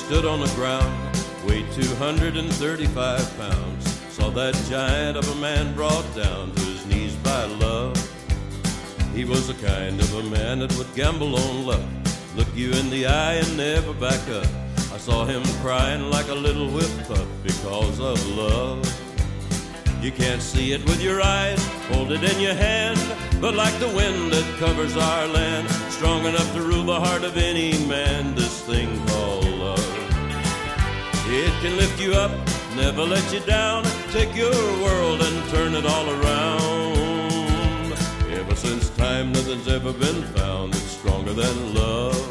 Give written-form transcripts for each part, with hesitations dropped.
stood on the ground, weighed 235 pounds. Saw that giant of a man brought down to his knees by love. He was the kind of a man that would gamble on luck, look you in the eye and never back up. I saw him crying like a little whipped pup because of love. You can't see it with your eyes, hold it in your hand, but like the wind that covers our land, strong enough to rule the heart of any man, this thing called love. It can lift you up, never let you down, take your world and turn it all around. Ever since time, nothing's ever been found that's stronger than love.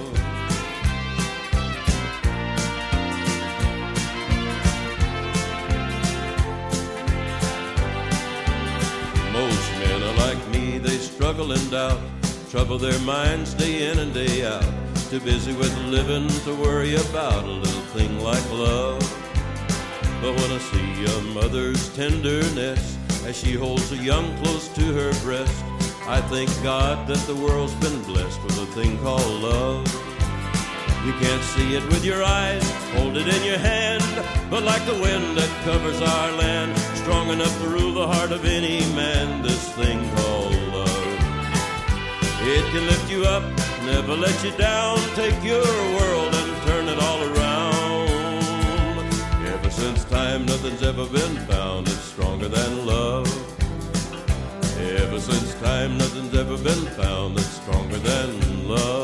Most men are like me, they struggle and doubt, trouble their minds day in and day out, too busy with living to worry about a little thing like love. But when I see a mother's tenderness as she holds a young close to her breast, I thank God that the world's been blessed with a thing called love. You can't see it with your eyes, hold it in your hand, but like the wind that covers our land, strong enough to rule the heart of any man, this thing called love. It can lift you up, never let you down, take your world and turn it all around. Ever since time, nothing's ever been found that's stronger than love. Ever since time, nothing's ever been found that's stronger than love.